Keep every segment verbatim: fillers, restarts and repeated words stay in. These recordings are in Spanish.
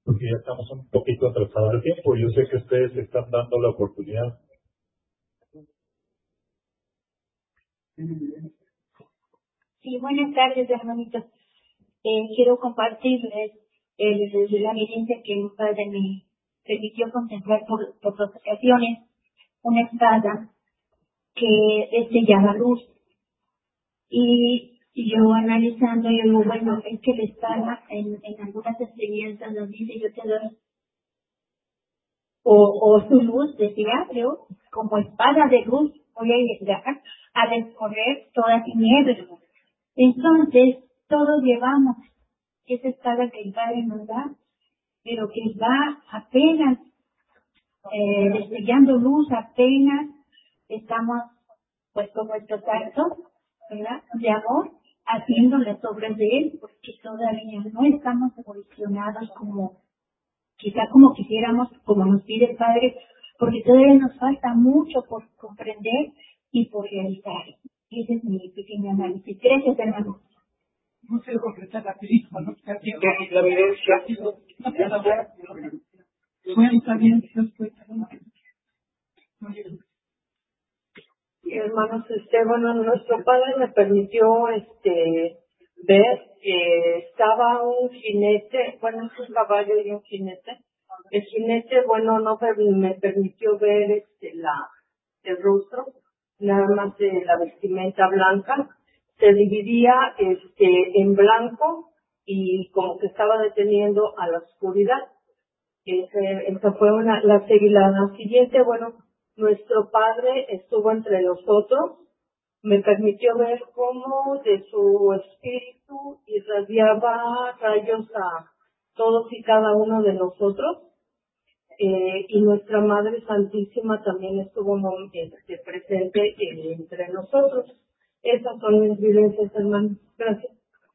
porque ya estamos un poquito atrasados de tiempo. Yo sé que ustedes están dando la oportunidad. Sí, buenas tardes, hermanitos. Eh, quiero compartirles el, el, la evidencia que mi padre me permitió contemplar por, por dos ocasiones, una espada que destellaba luz. Y yo analizando, yo digo, bueno, es que la espada en, en algunas experiencias nos dice, yo te doy, o, o su luz decía, creo, como espada de luz, voy a llegar a descorrer toda tiniebla. Entonces, todos llevamos esa espada que el Padre nos da, pero que va apenas eh, destellando luz, apenas estamos, pues, con nuestro acto, ¿verdad?, de amor, haciendo las obras de Él, porque todavía no estamos evolucionados como, quizá como quisiéramos, como nos pide el Padre, porque todavía nos falta mucho por comprender y por realizar. Ese es mi pequeño análisis. Gracias, hermano. No se lo completar rapidísimo, ¿no? La evidencia. Bueno, está bien, Dios puede. Y hermanos, este, bueno, nuestro padre me permitió, este, ver que estaba un jinete, bueno, es un caballo y un jinete. El jinete, bueno, no me permitió ver, este, la, el rostro, nada más de la vestimenta blanca. Se dividía, este, en blanco y como que estaba deteniendo a la oscuridad. Ese, esa fue una, la, la siguiente, bueno, nuestro padre estuvo entre nosotros, me permitió ver cómo de su espíritu irradiaba rayos a todos y cada uno de nosotros, eh, y nuestra Madre Santísima también estuvo este, presente eh, entre nosotros. Esas son mis vivencias, hermanos. Gracias.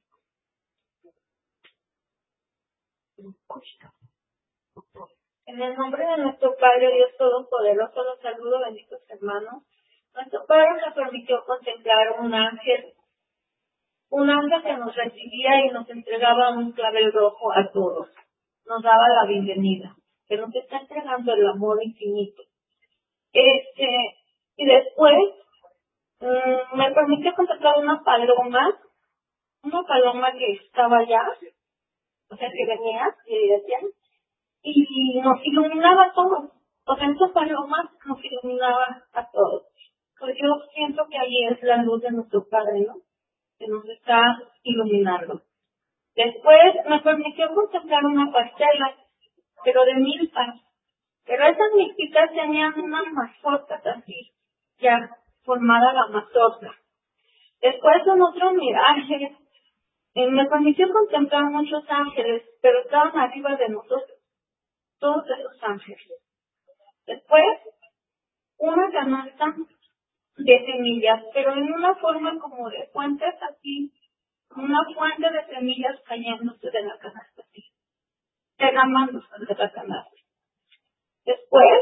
En el nombre de nuestro Padre Dios Todopoderoso, los saludo, benditos hermanos. Nuestro Padre nos permitió contemplar un ángel, un ángel que nos recibía y nos entregaba un clavel rojo a todos. Nos daba la bienvenida, que nos está entregando el amor infinito. Este, y después mmm, me permitió contemplar una paloma, una paloma que estaba allá, o sea, que venía y decían, y nos iluminaba a todos. O sea, esa paloma nos iluminaba a todos. Porque yo siento que ahí es la luz de nuestro Padre, ¿no?, que nos está iluminando. Después me permitió contemplar una parcela, pero de milpas. Pero esas milpitas tenían unas mazotas así, ya formada la mazota. Después en otro miraje, eh, me permitió contemplar muchos ángeles, pero estaban arriba de nosotros, todos esos ángeles. Después, una canasta de semillas, pero en una forma como de fuentes así, una fuente de semillas cayéndose de la canasta así, derramándose de la canasta. Después,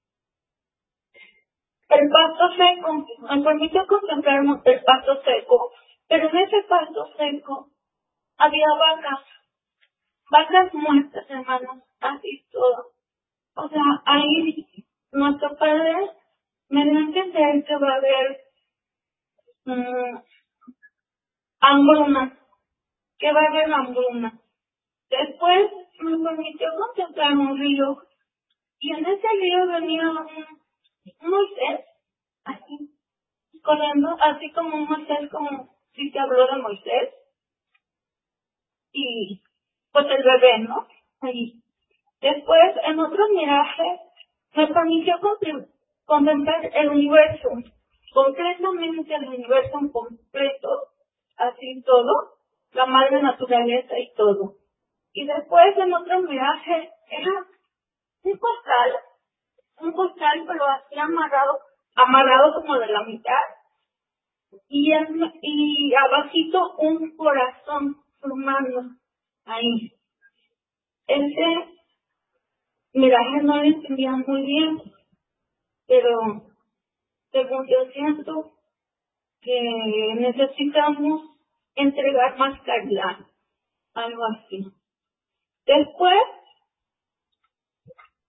el pasto seco, me permitió contemplar el pasto seco, pero en ese pasto seco había vacas, vacas muertas, hermanos, así todo. O sea, ahí nuestro Padre me dio a entender que va a haber um, hambruna, que va a haber hambruna. Después me permitió contemplar un río, y en ese río venía un, un Moisés, así, corriendo, así como un Moisés, como si se habló de Moisés, y pues el bebé, ¿no? Ahí. Después, en otro miraje, me permitió contemplar el universo, completamente el universo en completo, así todo, la madre naturaleza y todo. Y después, en otro miraje, era un costal, un costal, pero así amarrado, amarrado como de la mitad, y, en, y abajito un corazón formando ahí. Ese miraje no lo entendía muy bien, pero según yo siento que necesitamos entregar más caridad, algo así. Después,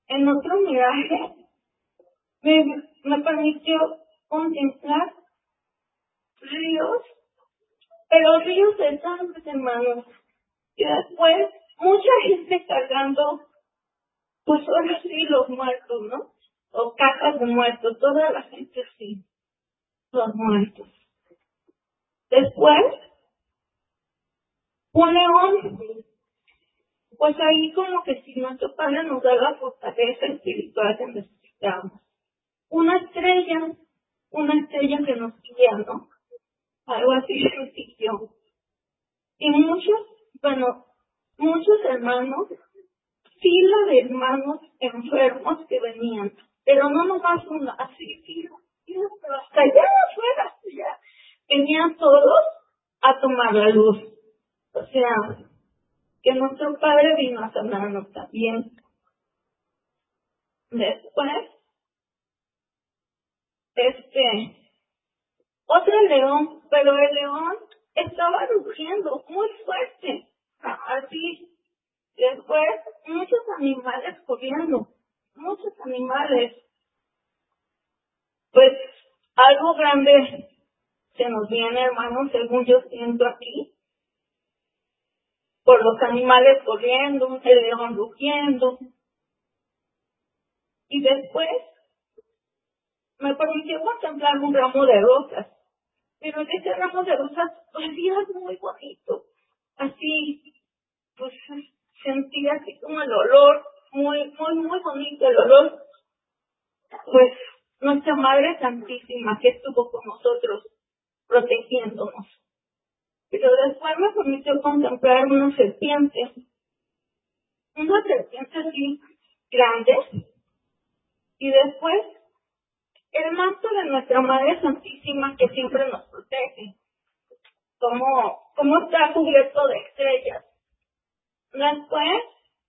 en otro miraje, me, me permitió contemplar ríos, pero ríos de sangre, hermanos. Y después, mucha gente cargando, pues ahora sí, los muertos, ¿no? O cajas de muertos, toda la gente sí, los muertos. Después, un león, pues ahí como que si nuestro Padre nos da la fortaleza espiritual que necesitamos. Una estrella, una estrella que nos guía, ¿no? Algo así sencillo. Y muchos, bueno, muchos hermanos, fila de hermanos enfermos que venían, pero no nomás una, así, fila, fila, pero hasta allá afuera, hasta allá, venían todos a tomar la luz. O sea, que nuestro Padre vino a sanarnos también. Después, este, otro león, pero el león estaba rugiendo muy fuerte, así. Después, muchos animales corriendo, muchos animales. Pues algo grande se nos viene, hermanos, según yo siento aquí, por los animales corriendo, el león rugiendo. Y después me permitió contemplar un ramo de rosas, pero ese ramo de rosas olía muy bonito, así, pues sentía así como el olor, muy, muy, muy bonito el olor, pues nuestra Madre Santísima que estuvo con nosotros, protegiéndonos. Pero después me permitió contemplar una serpiente, una serpiente así, grande, y después el manto de nuestra Madre Santísima que siempre nos protege, como, como está cubierto de estrellas. Después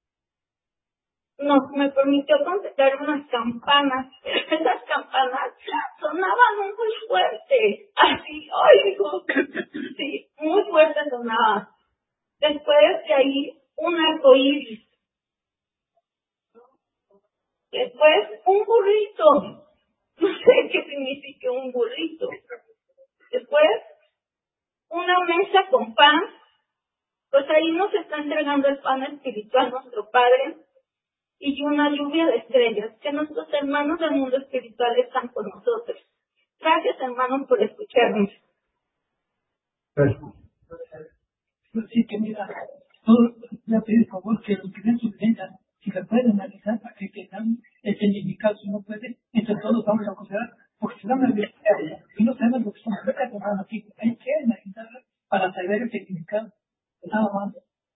nos me permitió contemplar unas campanas. Esas campanas sonaban muy fuerte, así, ay, digo, sí, muy fuerte sonaban. Después de ahí, un arco iris. Después, un burrito. No sé qué significa un burrito. Después, una mesa con pan. Pues ahí nos está entregando el pan espiritual nuestro Padre. Y una lluvia de estrellas, que nuestros hermanos del mundo espiritual están con nosotros. Gracias, hermanos, por escucharnos. Sí, que mira, todo, le pido por favor que lo que den sus ventas, si se puede analizar para que tengan el significado, si no puede, entre todos vamos a considerar, porque si no me olvidé, si no sabemos lo que son becas, hermano, aquí hay que analizarlas para saber el significado. Nada más.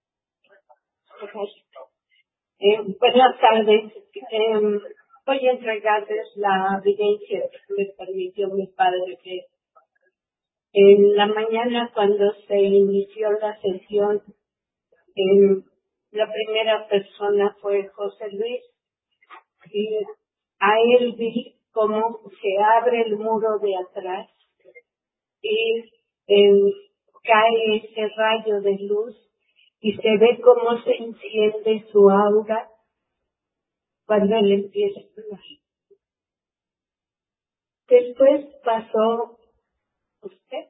Eh, buenas tardes. Eh, voy a entregarles la evidencia que me permitió mi padre, que en la mañana cuando se inició la sesión, eh, la primera persona fue José Luis, y a él vi cómo se abre el muro de atrás y eh, cae ese rayo de luz y se ve cómo se enciende su aura cuando él empieza a hablar. Después pasó usted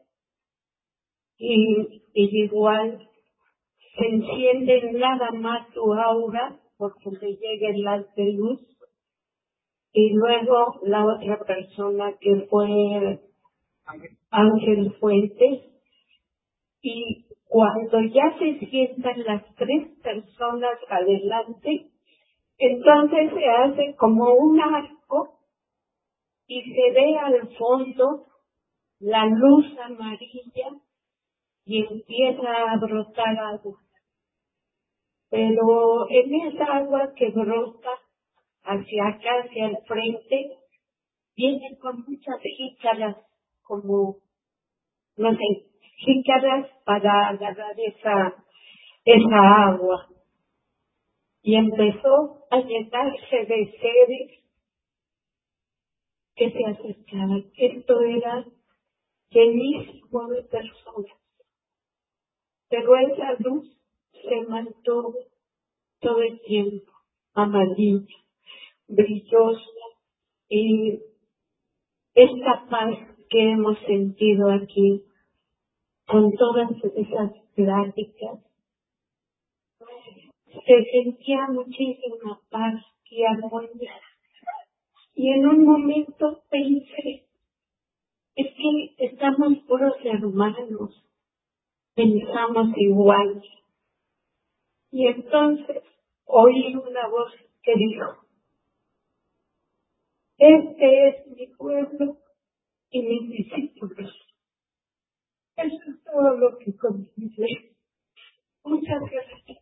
y, y igual se enciende nada más su aura porque le llega el haz de luz, y luego la otra persona que fue Ángel Fuentes, y cuando ya se sientan las tres personas adelante, entonces se hace como un arco y se ve al fondo la luz amarilla y empieza a brotar agua. Pero en esa agua que brota hacia acá, hacia el frente, viene con muchas jícaras, como, no sé, jícaras para agarrar esa, esa agua. Y empezó a llenarse de seres que se acercaban. Esto era llenísimo de personas. Pero esa luz se mantuvo todo el tiempo amarilla. brilloso y esta paz que hemos sentido aquí con todas esas pláticas. Se sentía muchísima paz y armonía. Y en un momento pensé, es que estamos puros hermanos, pensamos igual. Y entonces oí una voz que dijo, este es mi pueblo y mis discípulos. Eso es todo lo que consideré. Muchas gracias.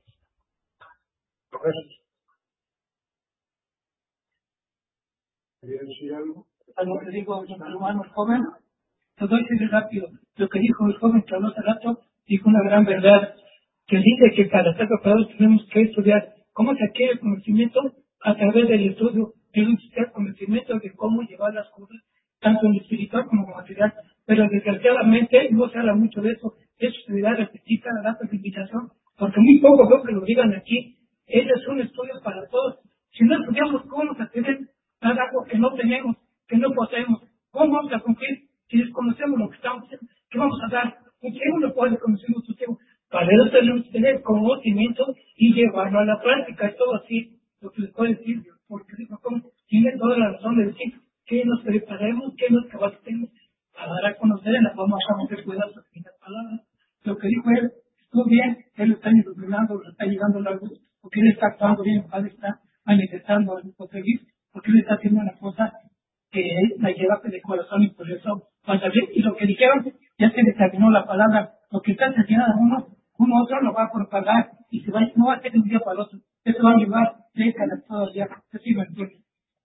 ¿Quería decir algo? Algo que digo, mi hermano joven, te doy muy rápido. Lo que dijo el joven que habló hace rato, dijo una gran verdad, que dice que para estar preparados tenemos que estudiar cómo se adquiere el conocimiento a través del estudio, tenemos que tener conocimiento de cómo llevar las cosas, tanto en lo espiritual como en lo material. Pero desgraciadamente no se habla mucho de eso, eso se debe repetir cada dato de invitación, porque muy poco veo que lo digan aquí. Ese es un estudio para todos. Si no estudiamos, ¿cómo vamos a tener algo que no tenemos, que no poseemos? ¿Cómo vamos a cumplir si desconocemos lo que estamos haciendo? ¿Qué vamos a dar? Un ciego no puede conocer otro ciego. Para eso tenemos que tener conocimiento y llevarlo a la práctica. Es todo así lo que les puedo decir, porque digo, tiene toda la razón de decir que nos preparemos, que nos capacitemos para dar a conocer en la forma de cuidar sus finas palabras. Lo que dijo él, estuvo bien, él lo está iluminando, lo está llegando a la luz, porque él está actuando bien, el Padre está manifestando el feliz, porque él está haciendo una cosa que él la lleva de corazón y por eso pasa bien. Y lo que dijeron, ya se le terminó la palabra, lo que está haciendo uno, uno otro lo va a propagar y se va, no va a ser de un día para el otro, eso va a llevar décadas todavía, así me entiendo.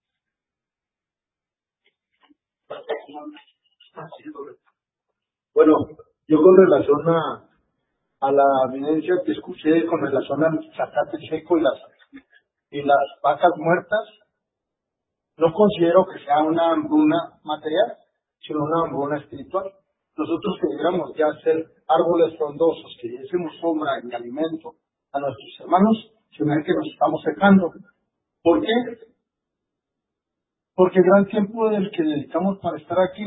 Bueno, yo con relación a, a la evidencia que escuché con relación al zacate seco y las, y las vacas muertas, no considero que sea una hambruna material, sino una hambruna espiritual. Nosotros queríamos ya hacer árboles frondosos, que diésemos sombra y alimento a nuestros hermanos, sino que nos estamos secando. ¿Por qué? Porque el gran tiempo del que dedicamos para estar aquí,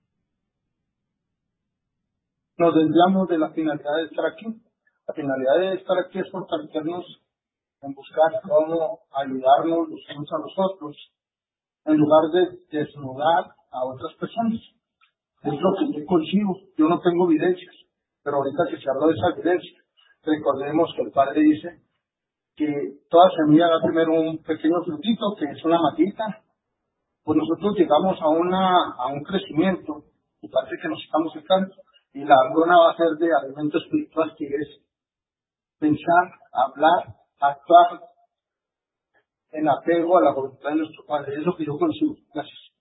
nos desviamos de la finalidad de estar aquí. La finalidad de estar aquí es fortalecernos en buscar cómo ayudarnos los unos a los otros, en lugar de desnudar a otras personas. Es lo que yo consigo. Yo no tengo evidencias, pero ahorita que se habló de esa evidencia, recordemos que el Padre dice que toda semilla da primero un pequeño frutito, que es una matita. Pues nosotros llegamos a una a un crecimiento, y parece que nos estamos secando, y la hambruna va a ser de alimento espiritual, que es pensar, hablar, actuar en apego a la voluntad de nuestro Padre. Es lo que yo consigo. Gracias.